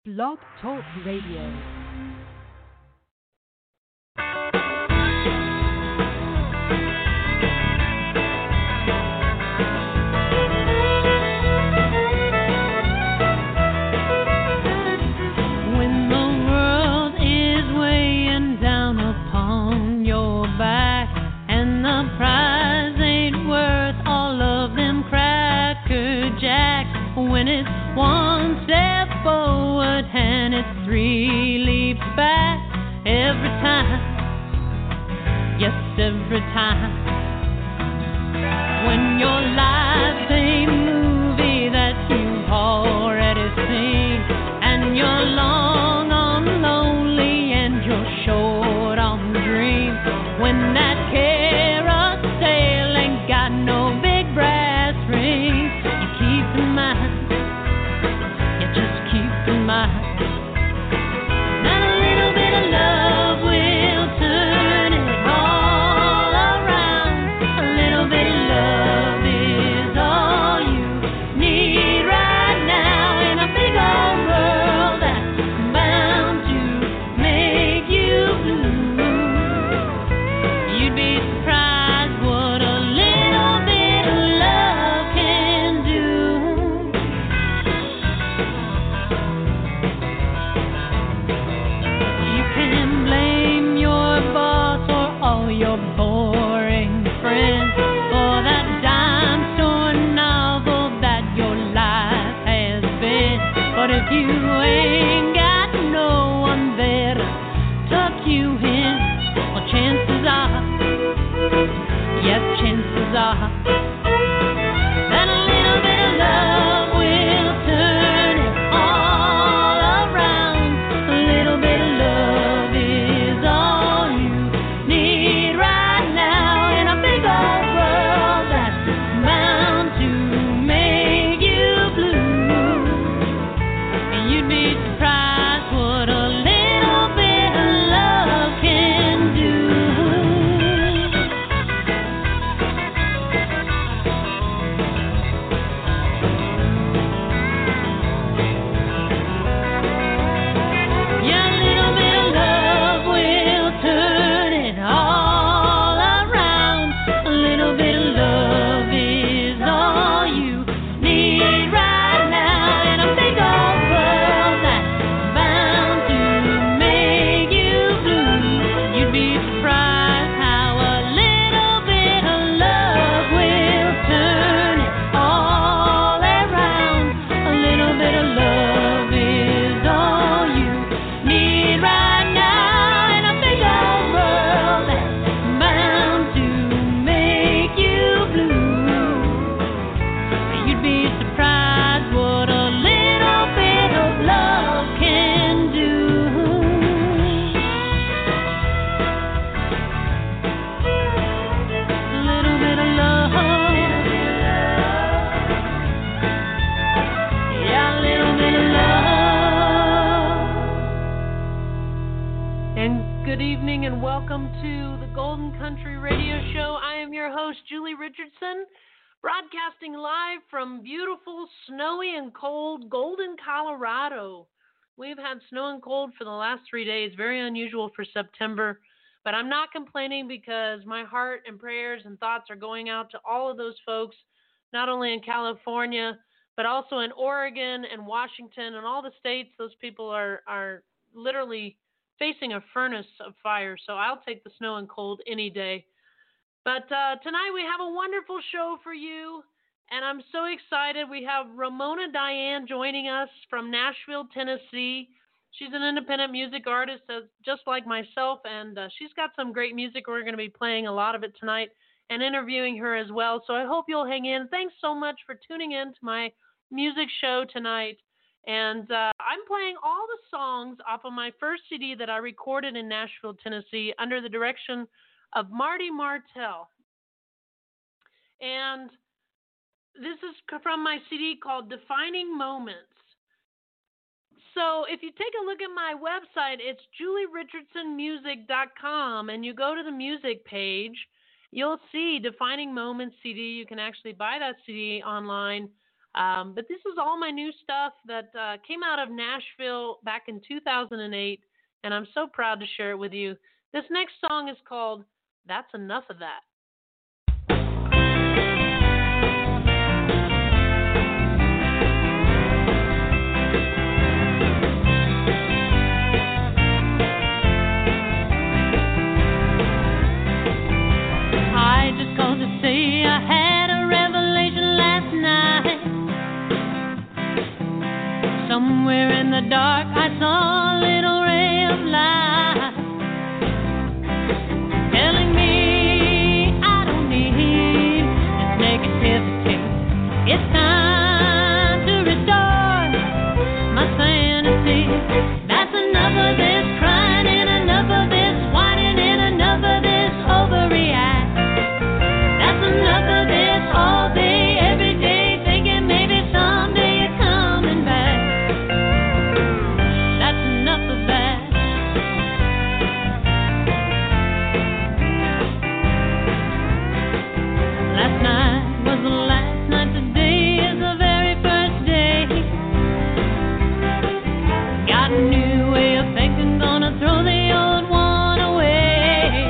Blog Talk Radio. When it's one step forward and it's three leaps back every time, yes, every time. When your life's a movie that you've already seen, and you're long on lonely and you're short on dreams, when that carousel ain't got no big brass rings, you keep in mind, that a little bit of love will turn it all around. A little bit of love is all you need right now in a big old world that's bound to make you blue. You'd be surprised what a little bit of love can do. Your boring friends for that dime store novel that your life has been. But if you ain't got no one there to tuck you in, well, chances are, yes, chances are, that a little bit of love will turn it all around. A little bit of love is all you need right now in a big old world that's bound to make you blue. And you'd be surprised what a little bit of love can do. Yeah, a little bit of love will turn it all around. A little bit of love is all you need right now in a big old world that's bound to make you blue. You'd be surprised how a little bit of love will turn it all around. A little bit of love is all you need right now in a big old world that's bound to make you blue. You'd be surprised what a little bit of love can do. A little bit of love. Yeah, a little bit of love. And good evening and welcome to the Golden Country Radio Show. I am your host, Julie Richardson, broadcasting live from beautiful, snowy and cold Golden, Colorado. We've had snow and cold for the last 3 days, very unusual for September, but I'm not complaining because my heart and prayers and thoughts are going out to all of those folks, not only in California, but also in Oregon and Washington and all the states. Those people are literally facing a furnace of fire, so I'll take the snow and cold any day. But tonight we have a wonderful show for you, and I'm so excited. We have Ramona Diane joining us from Nashville, Tennessee. She's an independent music artist, just like myself, and she's got some great music. We're going to be playing a lot of it tonight and interviewing her as well, so I hope you'll hang in. Thanks so much for tuning in to my music show tonight. And I'm playing all the songs off of my first CD that I recorded in Nashville, Tennessee, under the direction of Marty Martell. And this is from my CD called Defining Moments. So if you take a look at my website, it's julierichardsonmusic.com, and you go to the music page, you'll see Defining Moments CD. You can actually buy that CD online. But this is all my new stuff that came out of Nashville back in 2008, and I'm so proud to share it with you. This next song is called That's Enough of That. I just called to say I had a revelation last night. Somewhere in the dark I saw a little ray of light, telling me I don't need this negativity. It's time to restore my sanity. That's enough of this crying and enough of this whining and enough of this overreact. That's enough of this all day, every day, thinking maybe someday you're coming back. That's enough of that. Last night was the last night, today is the very first day. Got a new way of thinking, gonna throw the old one away.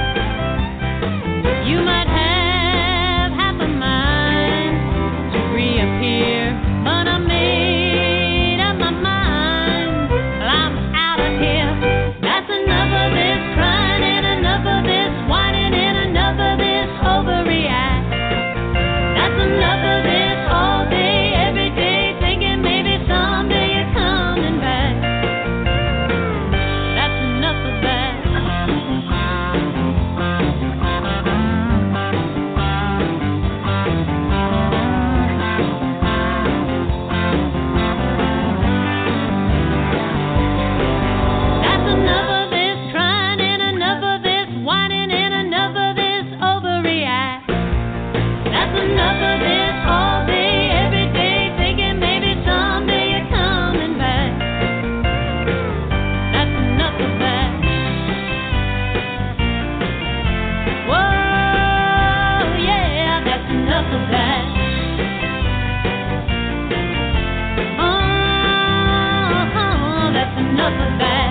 You might have half a mind to reappear, but I made up my mind. Well, I'm out of here. That's enough of this crying and enough of this whining and enough of this overreact. That's enough of this all day, every day, thinking maybe someday you're coming back. That's enough of that. That's enough of this crying and enough of this whining and enough of this overreact. That's enough of this all day, every day, thinking maybe someday you're coming back. That's enough of that. Whoa, yeah, that's enough of that. Oh, that's enough of that.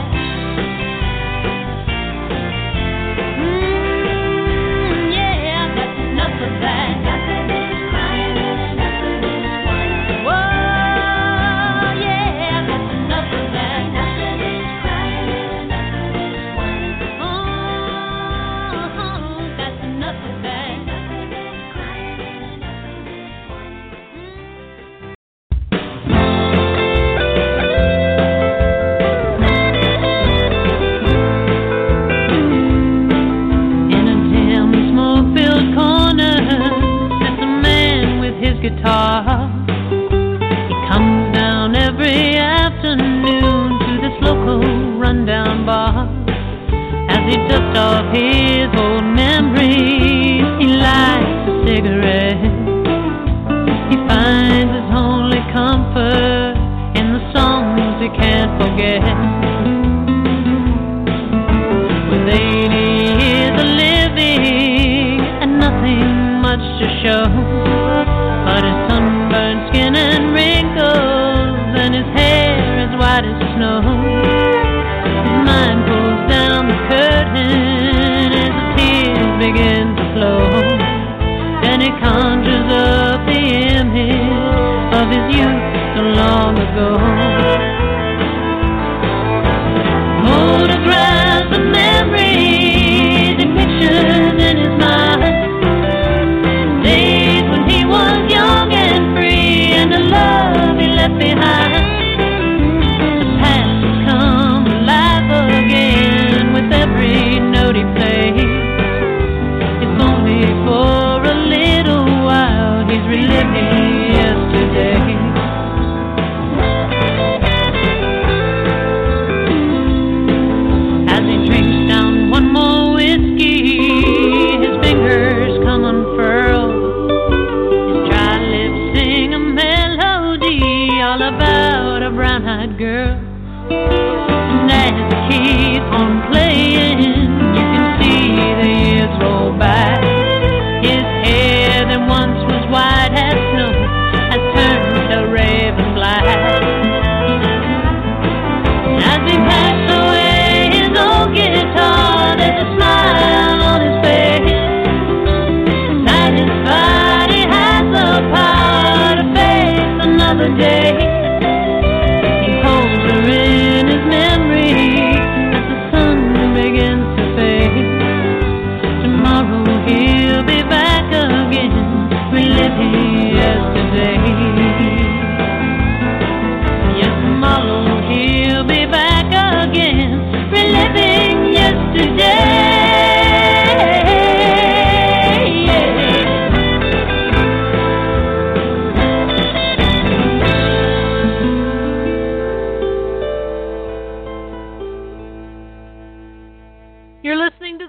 Yeah, that's enough of that. Enough of this crying and enough of this whining. Whoa, yeah, that's enough of that. Enough of this crying and enough of this whining. Oh, that's enough of that. Enough of this crying and enough of this whining. In a dim, smoke-filled corner sits a man with his guitar. He comes down every afternoon to this local rundown bar. As he dusts off his old memories, he lights a cigarette. He finds his only comfort in the songs he can't forget. With 80 years of living and nothing much to show, but his sunburned skin and wrinkles and his hair as white as snow. His mind pulls down the curtain as the tears begin to flow. Then he conjures up the image of his youth so long ago. Photographs of memories and pictures in his mind. Days when he was young and free, and the love he left behind. The past has come alive again with every note he plays. It's only for a little while he's reliving yesterday. As he drinks down one more whiskey, his fingers come unfurled. His dry lips sing a melody all about a brown-eyed girl. And as he keeps on playing, you can see the years roll by. His hair that once was white as snow has turned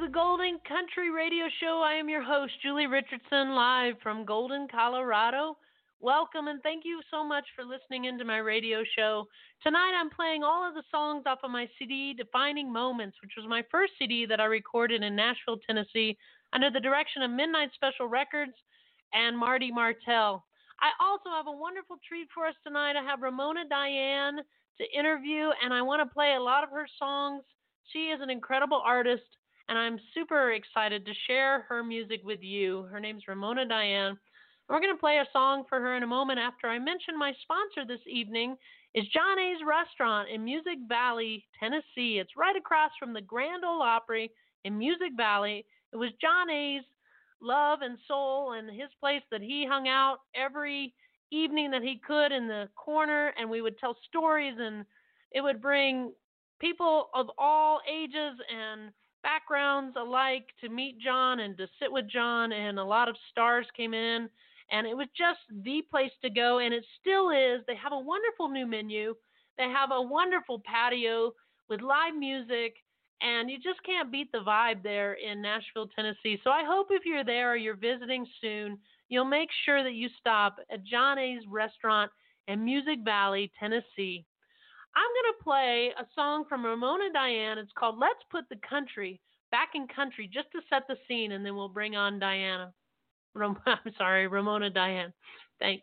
the Golden Country Radio Show. I am your host, Julie Richardson, live from Golden, Colorado. Welcome and thank you so much for listening into my radio show. Tonight I'm playing all of the songs off of my CD, Defining Moments, which was my first CD that I recorded in Nashville, Tennessee, under the direction of Midnight Special Records and Marty Martell. I also have a wonderful treat for us tonight. I have Ramona Diane to interview, and I want to play a lot of her songs. She is an incredible artist, and I'm super excited to share her music with you. Her name's Ramona Diane. We're going to play a song for her in a moment after I mention my sponsor this evening is John A's Restaurant in Music Valley, Tennessee. It's right across from the Grand Ole Opry in Music Valley. It was John A's love and soul and his place that he hung out every evening that he could in the corner, and we would tell stories, and it would bring people of all ages and backgrounds alike to meet John and to sit with John, and a lot of stars came in. And it was just the place to go, and it still is. They have a wonderful new menu. They have a wonderful patio with live music, and you just can't beat the vibe there in Nashville, Tennessee. So I hope if you're there or you're visiting soon, you'll make sure that you stop at John A's Restaurant in Music Valley, Tennessee. I'm going to play a song from Ramona Diane. It's called Let's Put the Country Back in Country, just to set the scene, and then we'll bring on Ramona Diane. Thanks.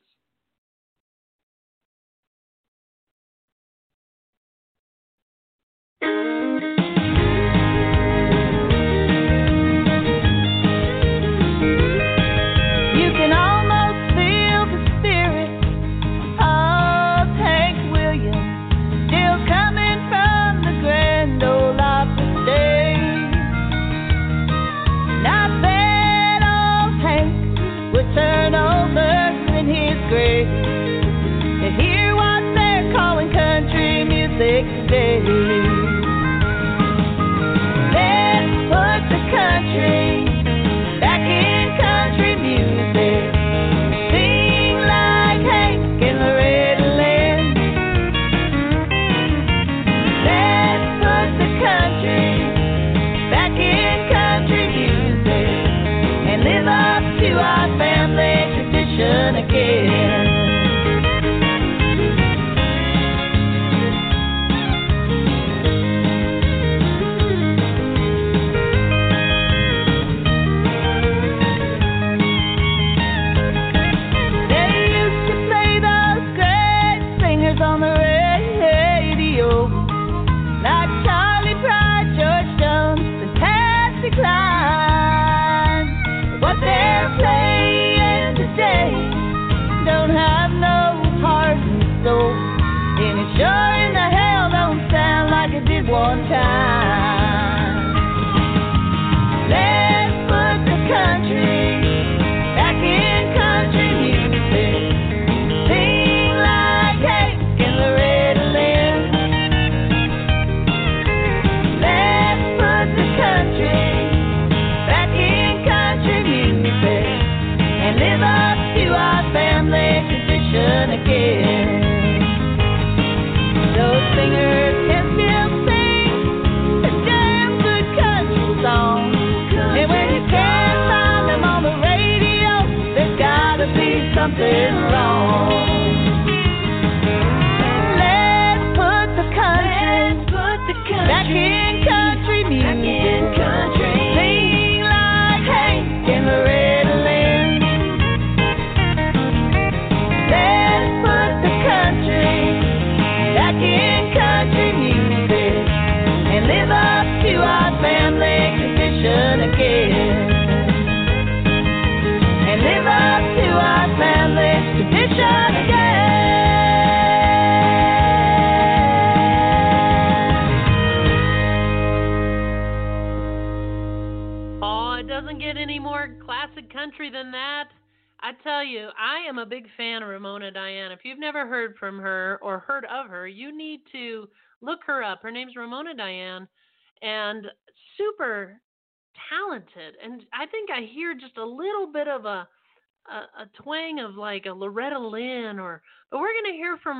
Than that, I tell you, I am a big fan of Ramona Diane. If you've never heard from her or heard of her, you need to look her up. Her name's Ramona Diane, and super talented. And I think I hear just a little bit of a twang of like a Loretta Lynn, but we're going to hear from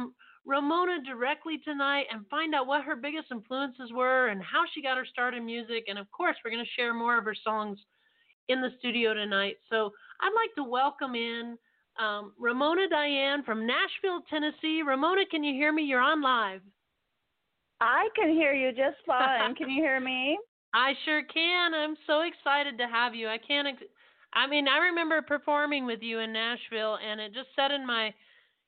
Ramona directly tonight and find out what her biggest influences were and how she got her start in music. And of course, we're going to share more of her songs in the studio tonight. So I'd like to welcome in Ramona Diane from Nashville, Tennessee. Ramona, can you hear me? You're on live. I can hear you just fine. Can you hear me? I sure can. I'm so excited to have you. I remember performing with you in Nashville, and it just set in my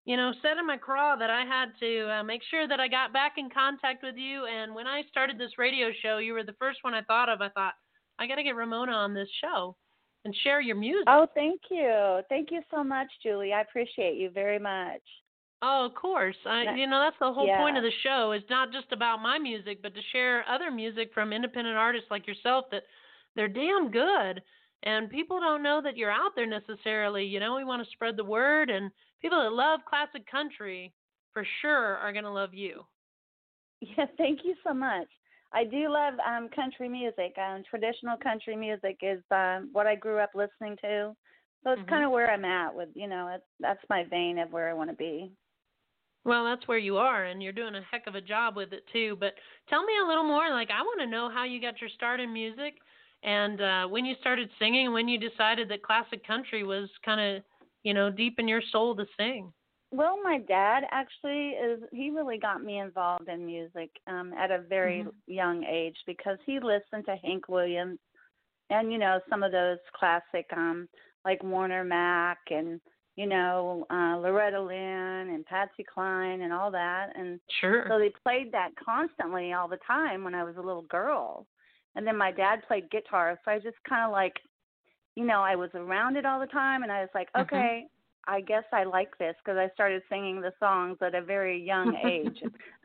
craw that I had to make sure that I got back in contact with you. And when I started this radio show, you were the first one I thought of. I thought, I got to get Ramona on this show and share your music. Oh, thank you. Thank you so much, Julie. I appreciate you very much. Oh, of course. That's the whole point of the show, is not just about my music, but to share other music from independent artists like yourself that they're damn good. And people don't know that you're out there necessarily. We want to spread the word, and people that love classic country for sure are going to love you. Yeah, thank you so much. I do love country music. Traditional country music is what I grew up listening to. So it's kind of where I'm at with, that's my vein of where I want to be. Well, that's where you are, and you're doing a heck of a job with it, too. But tell me a little more. I want to know how you got your start in music and when you started singing, when you decided that classic country was kind of, deep in your soul to sing. Well, my dad actually he really got me involved in music at a very young age because he listened to Hank Williams and, some of those classic like Warner Mac and, Loretta Lynn and Patsy Cline and all that. And sure. So they played that constantly all the time when I was a little girl. And then my dad played guitar. So I just kind of like, I was around it all the time. And I was like, okay, I guess I like this because I started singing the songs at a very young age.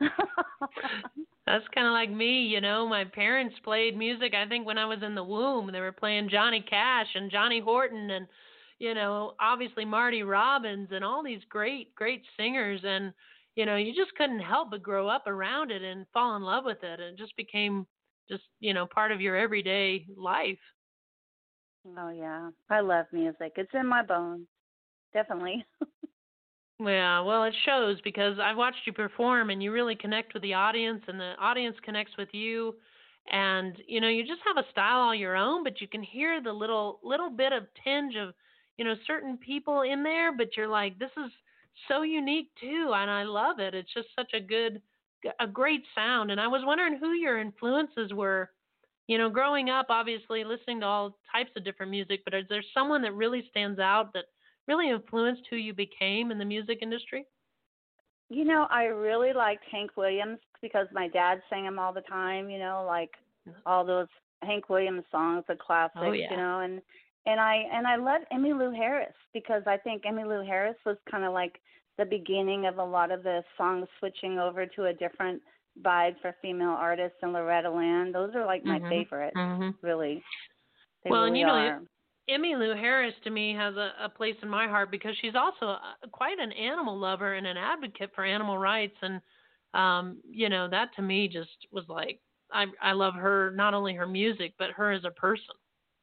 That's kind of like me, My parents played music, I think, when I was in the womb. They were playing Johnny Cash and Johnny Horton and, obviously Marty Robbins and all these great, great singers. And, you just couldn't help but grow up around it and fall in love with it. It just became part of your everyday life. Oh, yeah. I love music. It's in my bones. Definitely. Yeah, well, it shows because I've watched you perform and you really connect with the audience and the audience connects with you. And, you just have a style all your own, but you can hear the little bit of tinge of, certain people in there, but you're like, this is so unique too. And I love it. It's just such a great sound. And I was wondering who your influences were, growing up, obviously listening to all types of different music, but is there someone that really stands out that really influenced who you became in the music industry? I really liked Hank Williams because my dad sang him all the time, like all those Hank Williams songs, the classics, and I love Emmylou Harris because I think Emmylou Harris was kind of like the beginning of a lot of the songs switching over to a different vibe for female artists, and Loretta Lynn. Those are like my favorites, really. They really are. Emmylou Harris, to me, has a place in my heart because she's also quite an animal lover and an advocate for animal rights. And, that to me just was like, I love her, not only her music, but her as a person.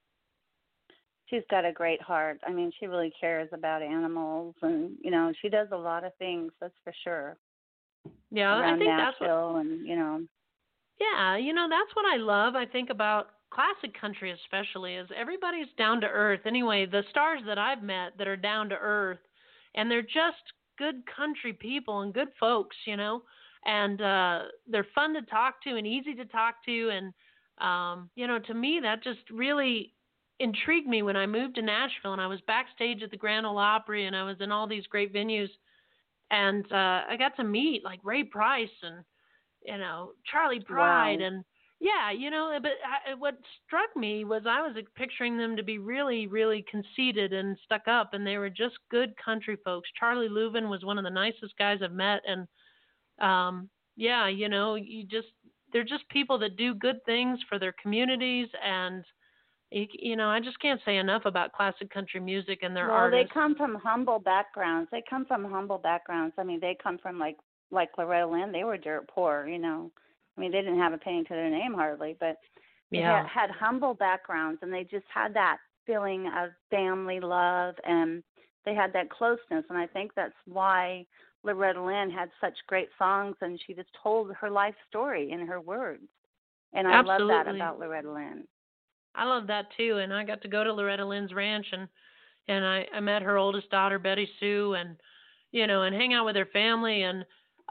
She's got a great heart. I mean, she really cares about animals and, she does a lot of things, that's for sure. Yeah, around I think Nashville that's what, Yeah, that's what I love, I think, about classic country especially, is everybody's down to earth. Anyway, the stars that I've met that are down to earth, and they're just good country people and good folks, and they're fun to talk to and easy to talk to. And, to me, that just really intrigued me when I moved to Nashville and I was backstage at the Grand Ole Opry and I was in all these great venues. And I got to meet like Ray Price and, Charlie Pride. Wow. And yeah, but what struck me was I was picturing them to be really, really conceited and stuck up, and they were just good country folks. Charlie Louvin was one of the nicest guys I've met. And they're just people that do good things for their communities. And, I just can't say enough about classic country music and their artists. They come from humble backgrounds. I mean, they come from like Loretta Lynn. They were dirt poor, I mean, they didn't have a penny to their name hardly, but they had humble backgrounds, and they just had that feeling of family love, and they had that closeness. And I think that's why Loretta Lynn had such great songs, and she just told her life story in her words. And I love that about Loretta Lynn. I love that too, and I got to go to Loretta Lynn's ranch, and I met her oldest daughter, Betty Sue, and and hang out with her family, and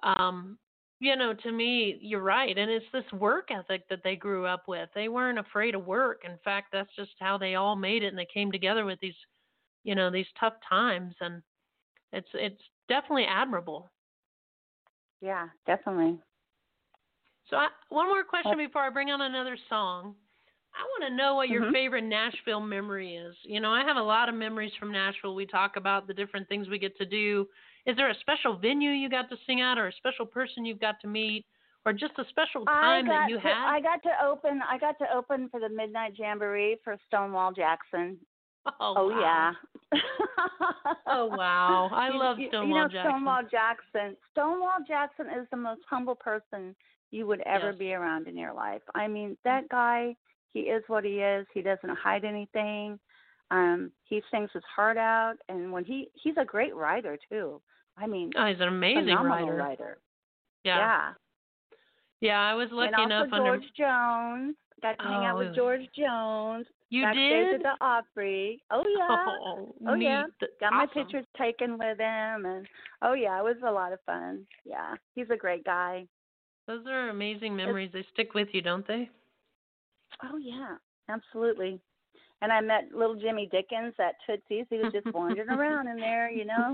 to me, you're right, and it's this work ethic that they grew up with. They weren't afraid of work. In fact, that's just how they all made it, and they came together with these, these tough times, and it's definitely admirable. Yeah, definitely. So one more question before I bring on another song. I want to know what your favorite Nashville memory is. I have a lot of memories from Nashville. We talk about the different things we get to do. Is there a special venue you got to sing at, or a special person you've got to meet, or just a special time that you had? I got to open for the Midnight Jamboree for Stonewall Jackson. Oh wow. Yeah. Oh wow. I love Stonewall Jackson. Stonewall Jackson is the most humble person you would ever be around in your life. I mean, that guy, he is what he is. He doesn't hide anything. He sings his heart out, and when he's a great writer too. I mean, he's an amazing writer. Yeah. Yeah, I was lucky enough under George Jones. Got to hang out with George Jones. You backstage did? At the Opry. Oh yeah. Oh yeah. Got my awesome. pictures taken with him, and it was a lot of fun. Yeah, he's a great guy. Those are amazing memories. They stick with you, don't they? Oh yeah, absolutely. And I met little Jimmy Dickens at Tootsie's. He was just wandering around in there,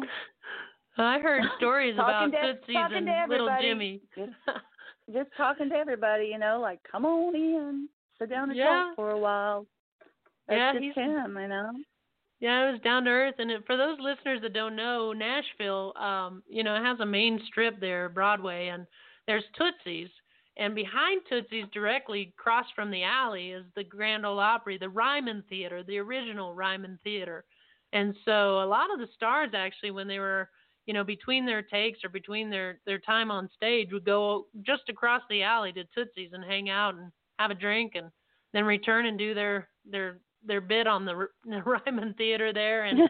I heard stories about Tootsie's and little Jimmy. Just talking to everybody, like, come on in, sit down and talk for a while. That's just him, Yeah, it was down to earth. And for those listeners that don't know, Nashville, it has a main strip there, Broadway, and there's Tootsie's. And behind Tootsie's, directly across from the alley, is the Grand Ole Opry, the Ryman Theater, the original Ryman Theater. And so a lot of the stars, actually, when they were, between their takes or between their time on stage, would go just across the alley to Tootsie's and hang out and have a drink, and then return and do their bit on the Ryman Theater there. And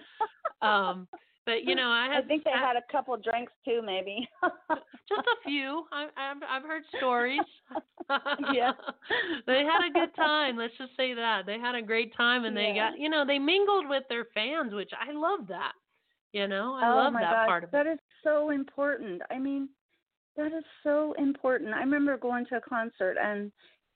but I think they had a couple drinks too, maybe. Just a few. I've heard stories. Yeah. They had a good time. Let's just say that they had a great time, and they got they mingled with their fans, which I love that. I love that part of it. That is so important. I mean, that is so important. I remember going to a concert and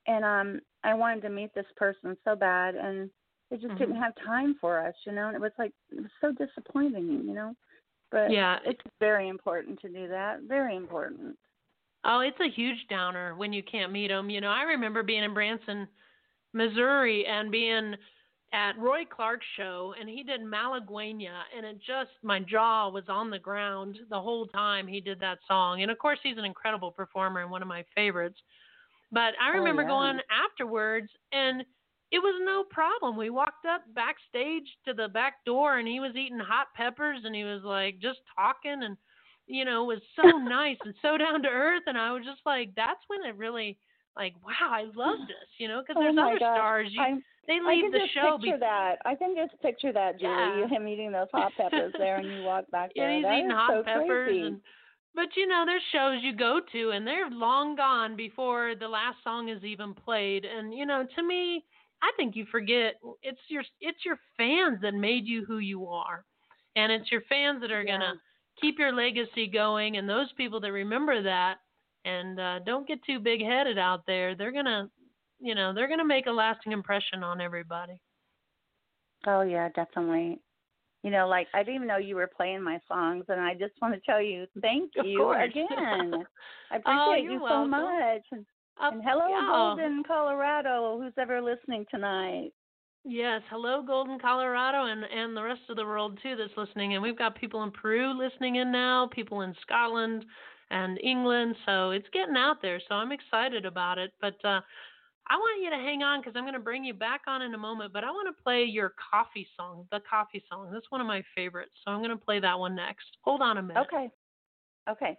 I wanted to meet this person so bad, and they just didn't have time for us, and it was so disappointing, But it's very important to do that. Very important. Oh, it's a huge downer when you can't meet them. I remember being in Branson, Missouri, and being at Roy Clark's show, and he did Malagueña, and my jaw was on the ground the whole time he did that song. And of course, he's an incredible performer and one of my favorites. But I remember going afterwards, and it was no problem. We walked up backstage to the back door, and he was eating hot peppers, and he was just talking, and it was so nice and so down to earth. And I was just that's when it really wow, I love this, because there's other stars. They leave the show. I can just picture that, Julie. Yeah. Him eating those hot peppers there, and you walk back there. Yeah, he's eating hot peppers. But there's shows you go to, and they're long gone before the last song is even played. And to me, I think you forget it's your fans that made you who you are, and it's your fans that are gonna keep your legacy going. And those people that remember that and don't get too big-headed out there, they're gonna make a lasting impression on everybody. Oh yeah, definitely. I didn't even know you were playing my songs, and I just want to tell you thank you again. I appreciate you so much. And hello, Golden, Colorado, who's ever listening tonight. Yes, hello, Golden, Colorado, and the rest of the world, too, that's listening. And we've got people in Peru listening in now, people in Scotland and England, so it's getting out there, so I'm excited about it. But I want you to hang on, because I'm going to bring you back on in a moment, but I want to play your coffee song, the coffee song. That's one of my favorites, so I'm going to play that one next. Hold on a minute. Okay.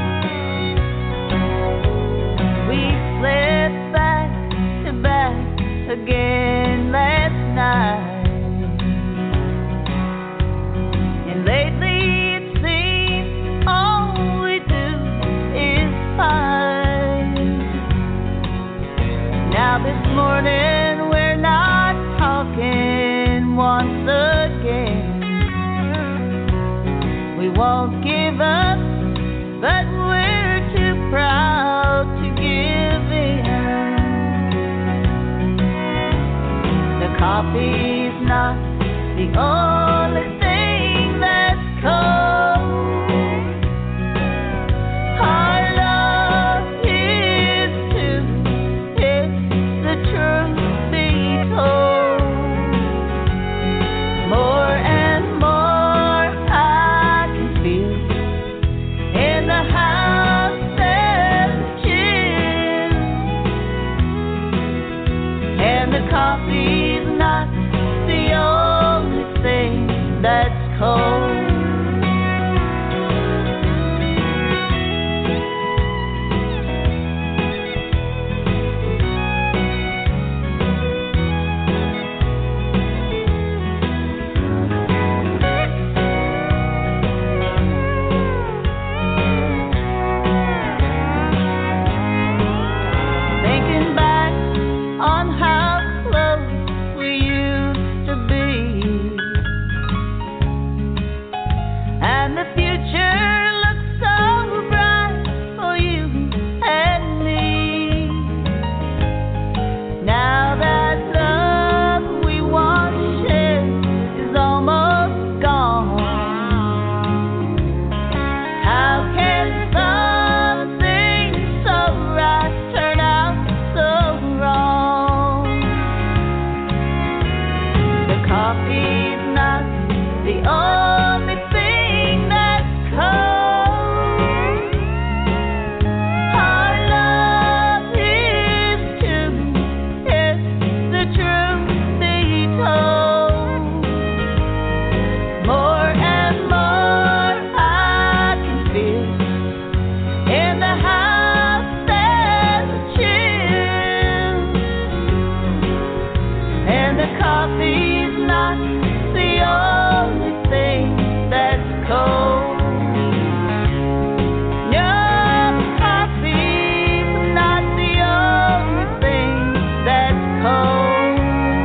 We fled back to back won't give up, but we're too proud to give in. The coffee's not the only thing that's cold. Our love is too, it's the truth be told. More and more I can feel in the house there's a chill, and the coffee's not the only thing that's cold. Thinking back on how close we used to be, and the future looks so bright for you and me. Now that love we once shared is almost gone, how can something so right turn out so wrong? The coffee's not the only thing that's cold. Our love is too, it's the truth be told. More and more I can feel in the house there's a chill, and the coffee's not the only thing that's cold. No, the coffee's not the only thing that's cold.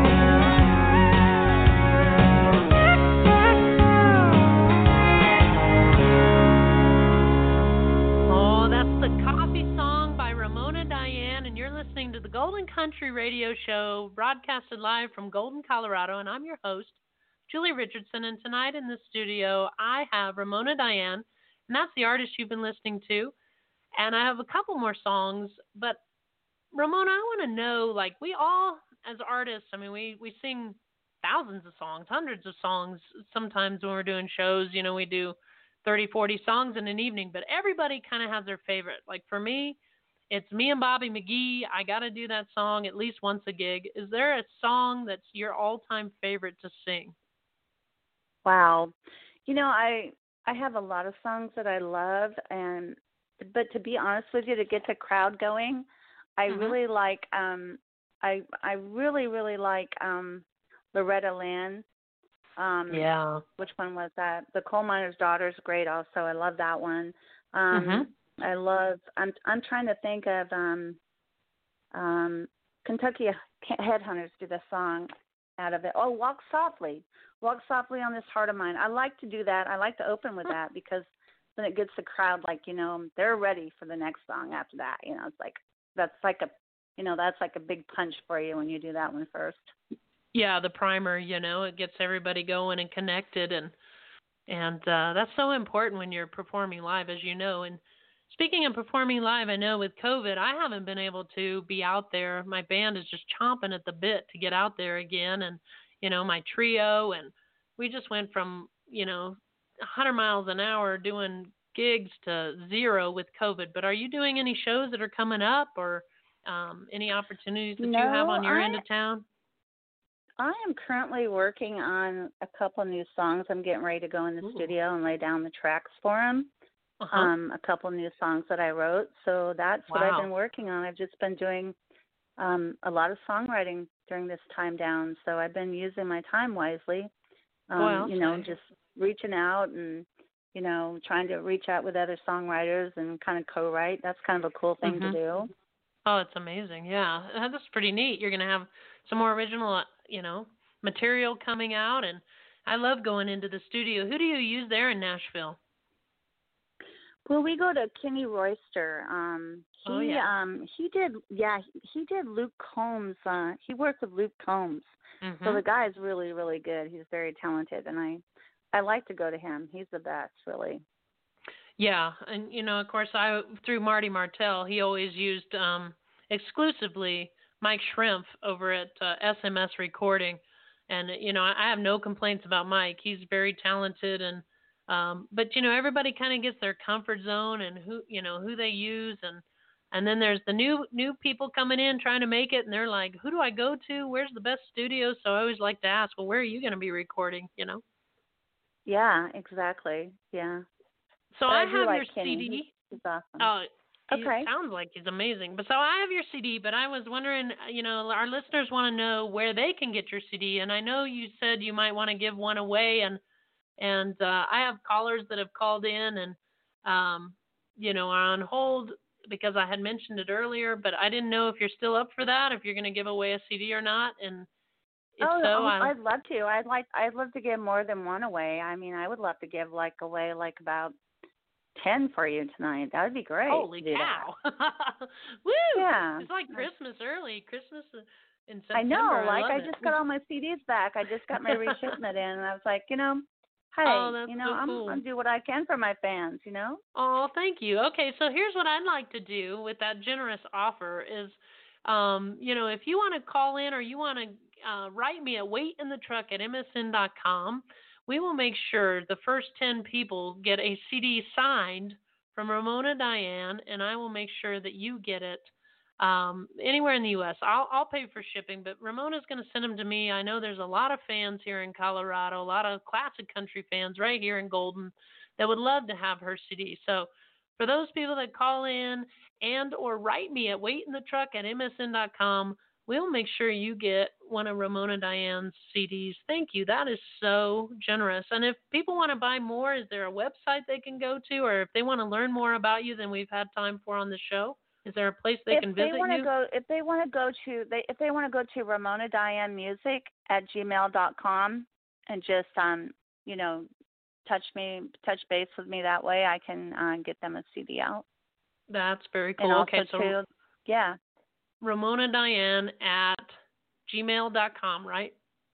Oh, that's the Coffee Song by Ramona Diane, and you're listening to the Golden Country Radio Show, broadcasted live from Golden, Colorado, and I'm your host, Julie Richardson, and tonight in the studio I have Ramona Diane, and that's the artist you've been listening to, and I have a couple more songs, but Ramona, I want to know, like, we all, as artists, I mean, we sing thousands of songs, hundreds of songs, sometimes when we're doing shows, you know, we do 30, 40 songs in an evening, but everybody kind of has their favorite. Like for me, it's Me and Bobby McGee. I got to do that song at least once a gig. Is there a song that's your all-time favorite to sing? Wow. You know, I have a lot of songs that I love, but to be honest with you, to get the crowd going, I really like I really like Loretta Lynn. Yeah. Which one was that? The Coal Miner's Daughter is great also. I love that one. I love I'm trying to think of Kentucky Headhunters do the song out of it. Oh, Walk Softly. Walk Softly on This Heart of Mine. I like to do that. I like to open with that because then it gets the crowd like, you know, they're ready for the next song after that. You know, it's like that's like a big punch for you when you do that one first. Yeah, the primer, you know, it gets everybody going and connected, and that's so important when you're performing live, as you know. And speaking of performing live, I know with COVID, I haven't been able to be out there. My band is just chomping at the bit to get out there again, and, you know, my trio, and we just went from, you know, 100 miles an hour doing gigs to zero with COVID. But are you doing any shows that are coming up, or any opportunities that you have on your end of town? I am currently working on a couple new songs. I'm getting ready to go in the studio and lay down the tracks for them. A couple new songs that I wrote. So that's what I've been working on. I've just been doing a lot of songwriting during this time down. So I've been using my time wisely. You know, just reaching out and, you know, trying to reach out with other songwriters and kind of co-write. That's kind of a cool thing to do. Oh, it's amazing. Yeah, that's pretty neat. You're going to have some more original, you know, material coming out, and I love going into the studio. Who do you use there in Nashville? Well, we go to Kenny Royster. He did Luke Combs. He worked with Luke Combs. Mm-hmm. So the guy's really, really good. He's very talented, and I like to go to him. He's the best, really. Yeah, and of course, through Marty Martell, he always used exclusively Mike Schrimpf over at SMS Recording, and I have no complaints about Mike. He's very talented, and but everybody kind of gets their comfort zone and who they use, and then there's the new people coming in trying to make it, and they're like, who do I go to? Where's the best studio? So I always like to ask, well, where are you going to be recording? Yeah, exactly. Yeah. So I have your Kenny. CD. He's awesome. Oh, okay. It sounds like he's amazing. But so I have your CD, but I was wondering, our listeners want to know where they can get your CD, and I know you said you might want to give one away, and I have callers that have called in and are on hold because I had mentioned it earlier, but I didn't know if you're still up for that, if you're going to give away a CD or not, and if I'd love to. I'd love to give more than one away. I mean, I would love to give away about 10 for you tonight. That would be great. Holy cow! Woo! Yeah, it's like Christmas early. Christmas in September. I know. I just got all my CDs back. I just got my reshipment in, and I was like, hey, I'm gonna do what I can for my fans. Oh, thank you. Okay, so here's what I'd like to do with that generous offer is, if you want to call in or you want to write me at waitinthetruck@msn.com. We will make sure the first 10 people get a CD signed from Ramona Diane, and I will make sure that you get it anywhere in the U.S. I'll pay for shipping, but Ramona's going to send them to me. I know there's a lot of fans here in Colorado, a lot of classic country fans right here in Golden that would love to have her CD. So for those people that call in and or write me at waitinthetruck@msn.com, we'll make sure you get one of Ramona Diane's CDs. Thank you. That is so generous. And if people want to buy more, is there a website they can go to? Or if they want to learn more about you than we've had time for on the show, is there a place they can visit you? If they want to go to RamonaDianeMusic@gmail.com and just touch base with me that way, I can get them a CD out. That's very cool. And also okay, so yeah. RamonaDiane@gmail.com, right?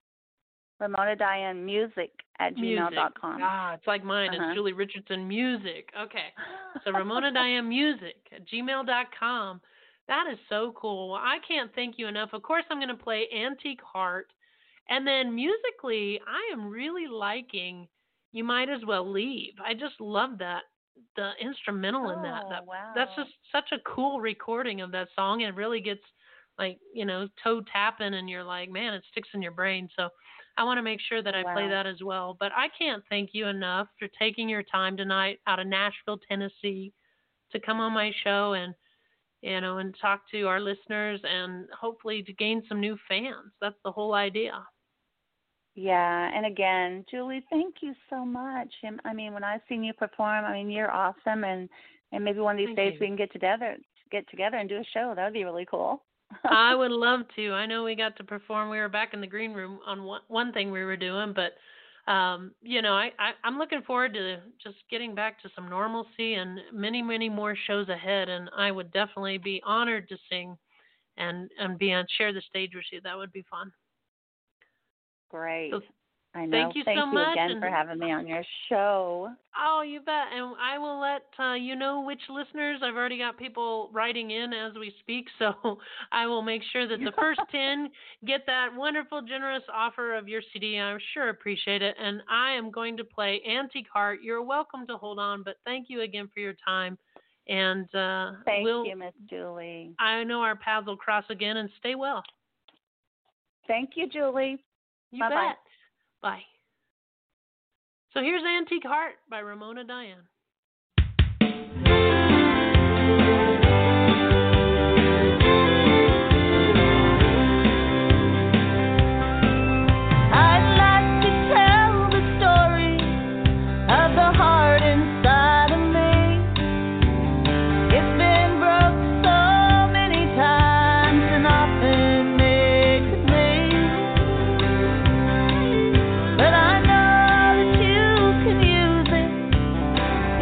RamonaDianeMusic@gmail.com. It's like mine. It's Julie Richardson Music. Okay. So RamonaDianeMusic@gmail.com. That is so cool. Well, I can't thank you enough. Of course, I'm going to play Antique Heart. And then musically, I am really liking You Might As Well Leave. I just love that. The instrumental in that. Wow. That's just such a cool recording of that song. And it really gets toe tapping and you're like, man, it sticks in your brain. So I want to make sure that I play that as well. But I can't thank you enough for taking your time tonight out of Nashville, Tennessee to come on my show and talk to our listeners and hopefully to gain some new fans. That's the whole idea. Yeah, and again, Julie, thank you so much. I mean, when I've seen you perform, you're awesome, and maybe one of these days we can get together and do a show. That would be really cool. I would love to. I know we got to perform. We were back in the green room on one thing we were doing, but I'm looking forward to just getting back to some normalcy and many, many more shows ahead. And I would definitely be honored to sing and share the stage with you. That would be fun. Great. So, I know. Thank you so much again for having me on your show. Oh, you bet. And I will let you know which listeners. I've already got people writing in as we speak, so I will make sure that the first 10 get that wonderful, generous offer of your CD. I sure appreciate it. And I am going to play Antique Heart. You're welcome to hold on, but thank you again for your time. And thank you, Miss Julie. I know our paths will cross again, and stay well. Thank you, Julie. You Bye-bye. bet. Bye. So here's Antique Heart by Ramona Diane. I'd like to tell the story of the heart inside of me. It's been broke so many times and often makes it bleed. But I know that you can use it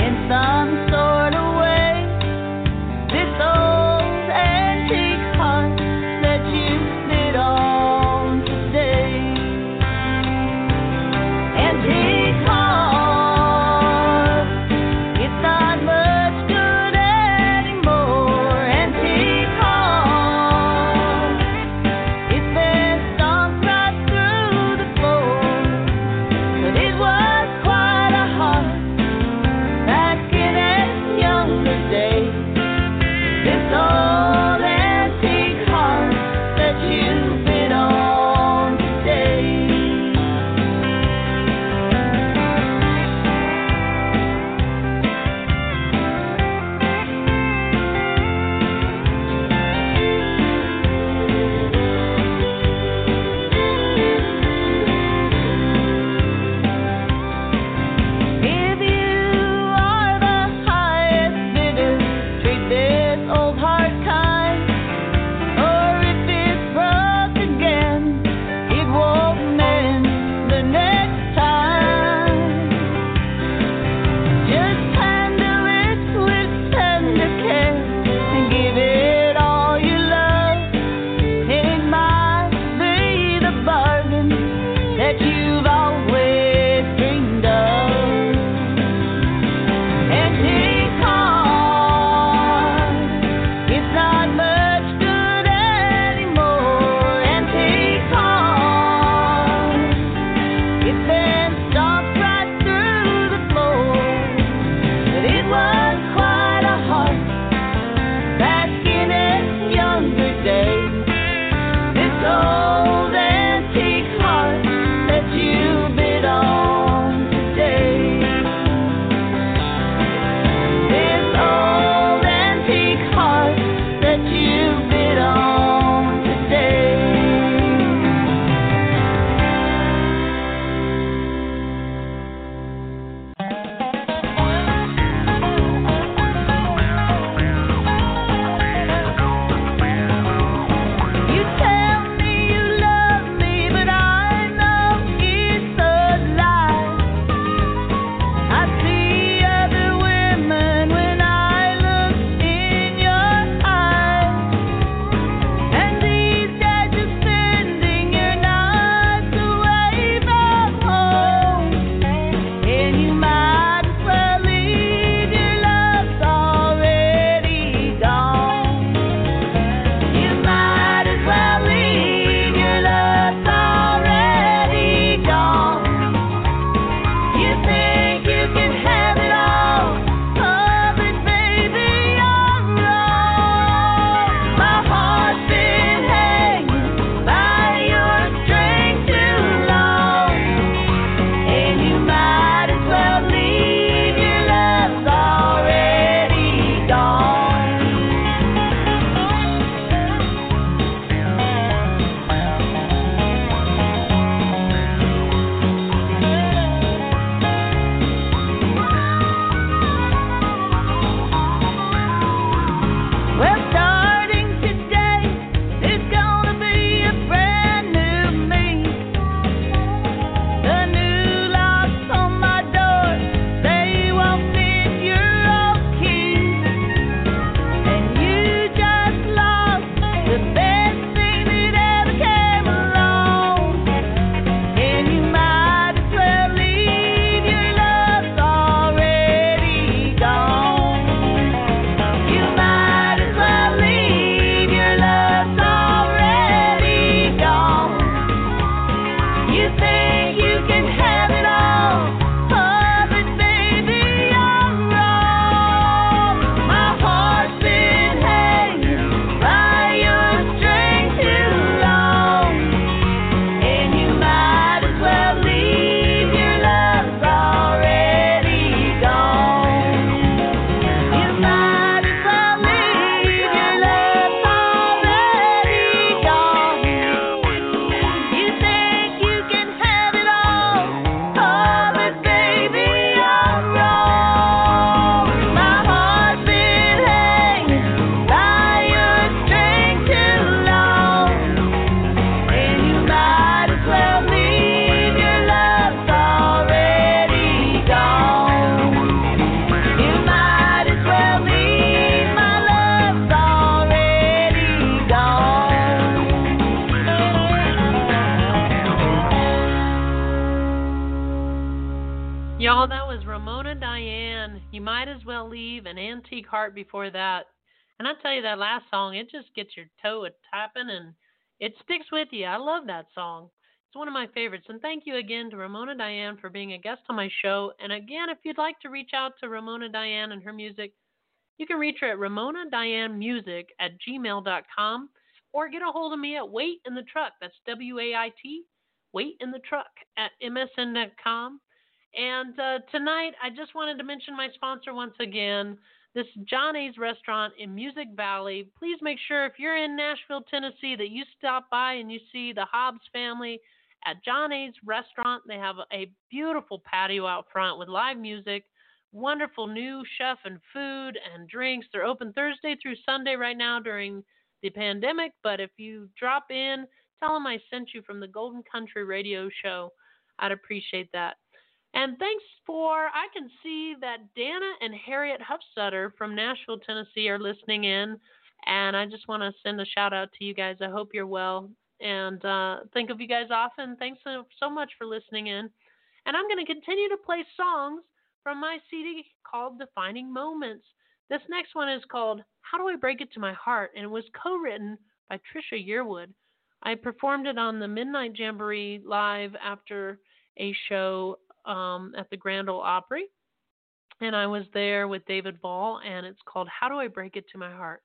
Y'all, that was Ramona Diane. You Might As Well Leave, an Antique Heart before that. And I tell you, that last song, it just gets your toe tapping and it sticks with you. I love that song. It's one of my favorites. And thank you again to Ramona Diane for being a guest on my show. And again, if you'd like to reach out to Ramona Diane and her music, you can reach her at ramonadianemusic@gmail.com or get a hold of me at Wait in the Truck. That's WAIT, Wait in the Truck at MSN.com. And tonight, I just wanted to mention my sponsor once again, this John A's Restaurant in Music Valley. Please make sure if you're in Nashville, Tennessee, that you stop by and you see the Hobbs family at John A's Restaurant. They have a beautiful patio out front with live music, wonderful new chef and food and drinks. They're open Thursday through Sunday right now during the pandemic, but if you drop in, tell them I sent you from the Golden Country Radio Show. I'd appreciate that. And thanks I can see that Dana and Harriet Huffsutter from Nashville, Tennessee are listening in. And I just want to send a shout out to you guys. I hope you're well. And think of you guys often. Thanks so much for listening in. And I'm going to continue to play songs from my CD called Defining Moments. This next one is called How Do I Break It to My Heart? And it was co-written by Trisha Yearwood. I performed it on the Midnight Jamboree live after a show at the Grand Ole Opry, and I was there with David Ball, and it's called How Do I Break It to My Heart?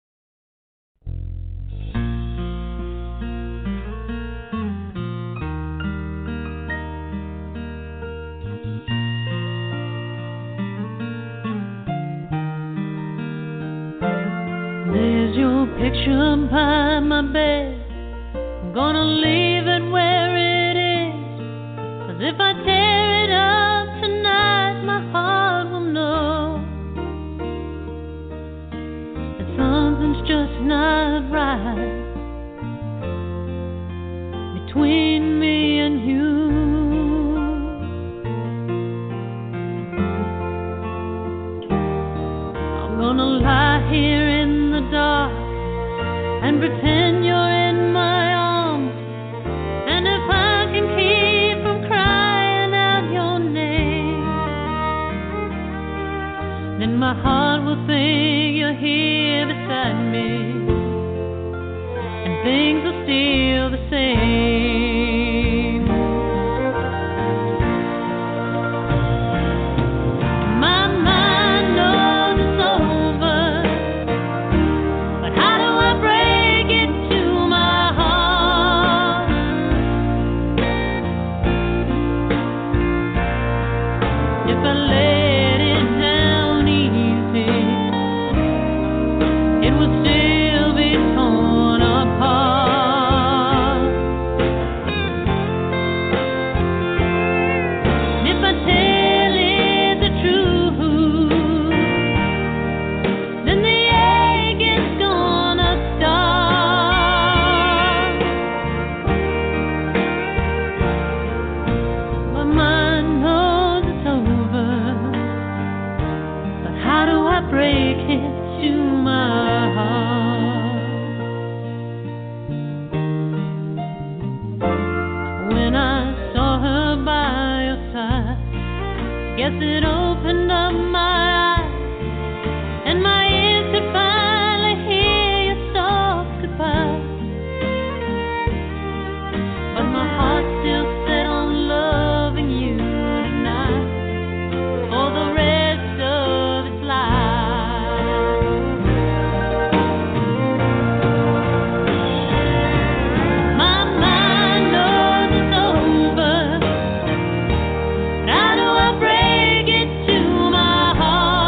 There's your picture by my bed. I'm gonna leave it where it is, 'cause if I tear it up tonight, my heart will know that something's just not right between me and you. I'm gonna lie here in the dark and pretend you're in my arms, and if I can keep from crying out your name, then my heart will think you're here beside me, and things are still the same. My mind knows it's over, but how do I break it to my heart? If I let it down easy, it would still be torn apart. And if I tell it the truth, then the ache is gonna start. My mind knows it's over, but how do I break it to my heart? When I saw her by your side, guess it opened up my eyes, and my ears could finally hear your soft goodbye. But my heart's still set on loving you tonight for the rest of its life. My mind knows it's over, but how do I break it to my heart?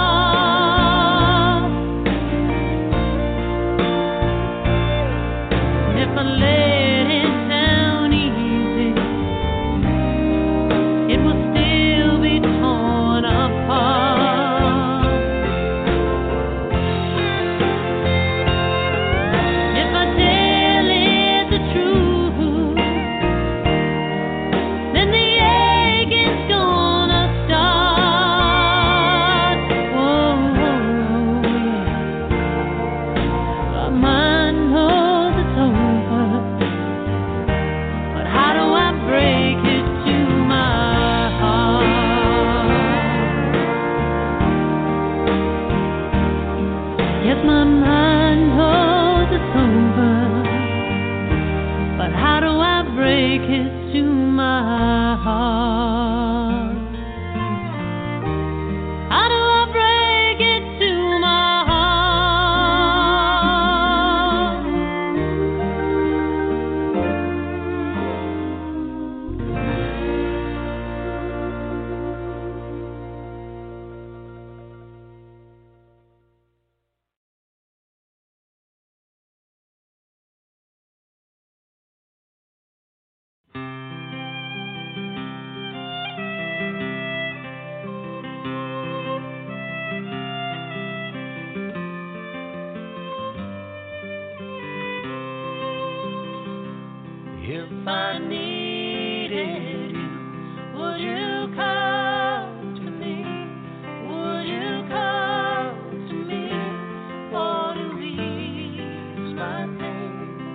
If I needed you, would you come to me? Would you come to me for to ease my pain?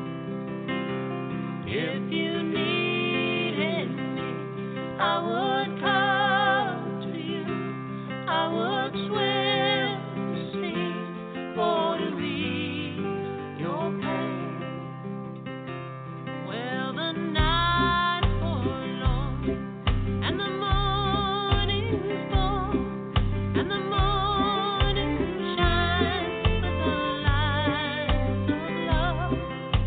If you needed me, I would come to you. I would swim the sea for to ease your pain. Well, the nights for long, and the morning's born, and the morning shines with the light of love.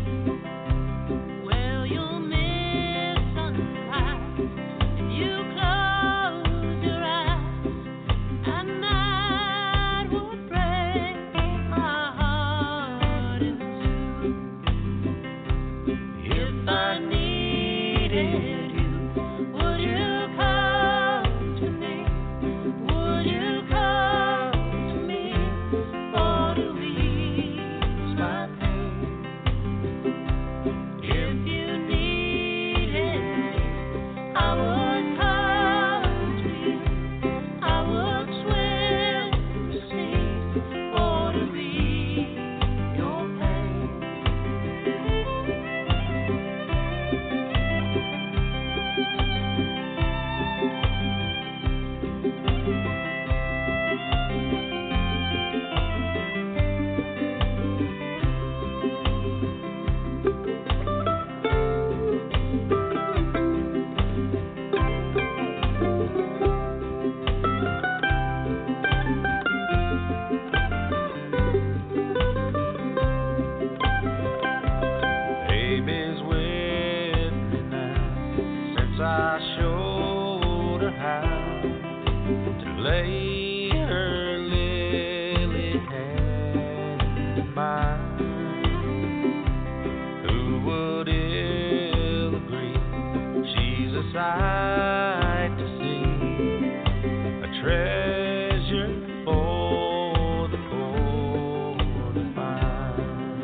Well, you'll miss sunrise if you close your eyes, and night would break my heart in two. If I needed you, would you come to me? Would you come to me for to ease my pain? If you needed me, I would come to you. I would swim the sea for to ease your pain. Baby's with me now, since I showed her how to lay her lily hand in mine. Who would ill agree? She's a sight to see, a treasure for the poor to find.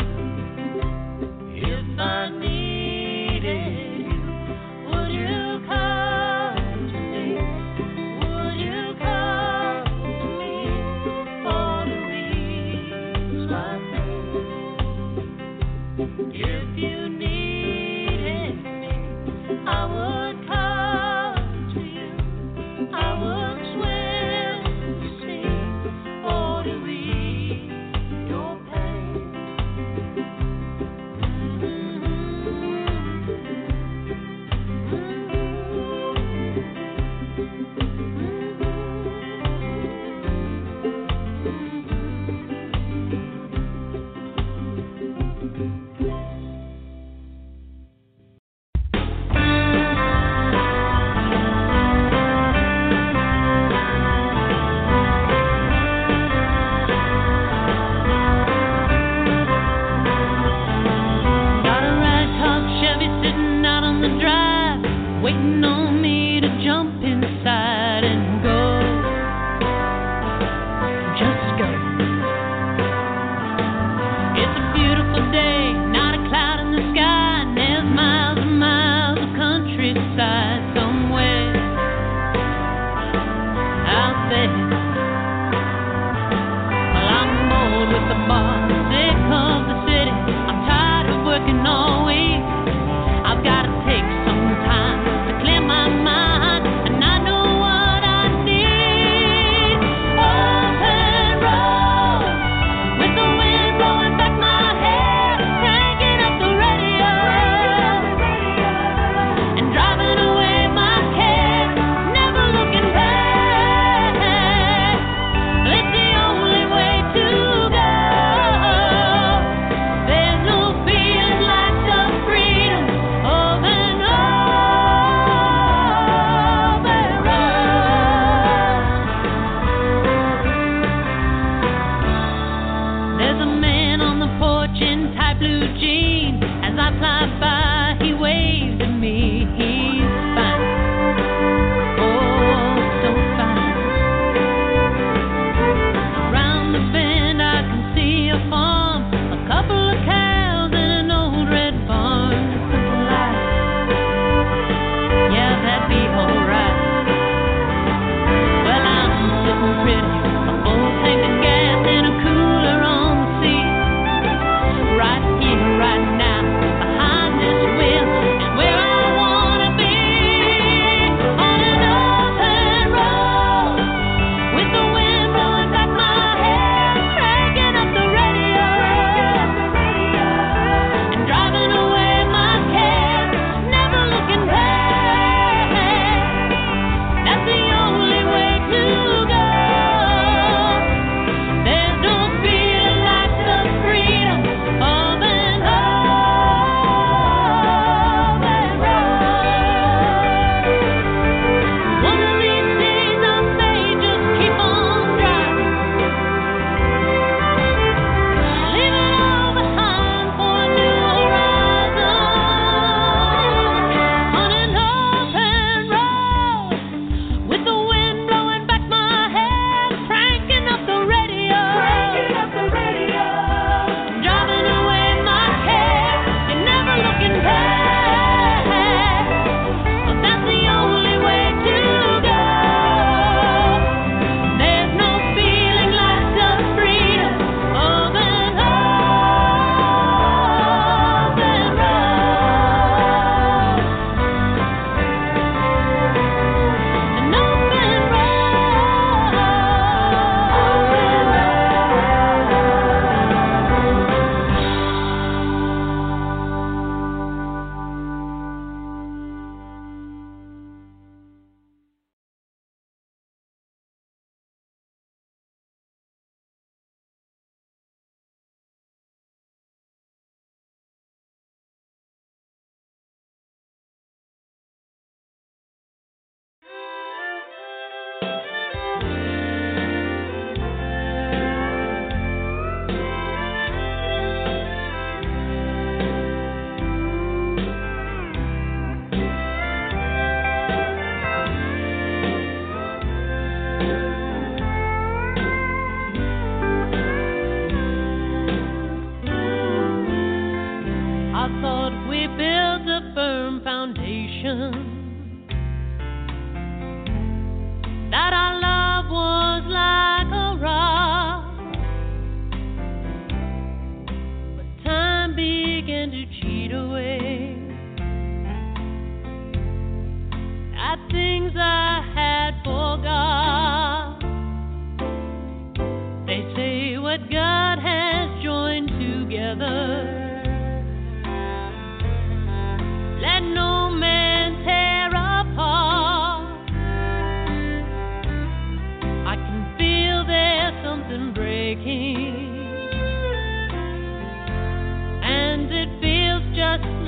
If I needed you, would you come to me? Would you come to me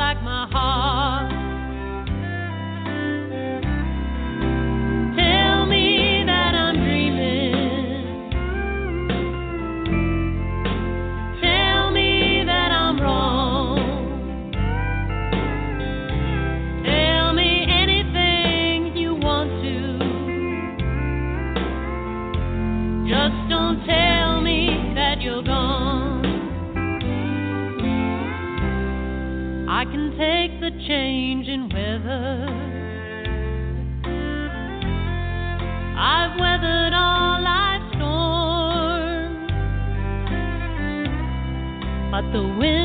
like my heart. Tell me that I'm dreaming. Tell me that I'm wrong. Tell me anything you want to. Just don't tell me that you're gone. I can take the change in weather. I've weathered all life's storms, but the wind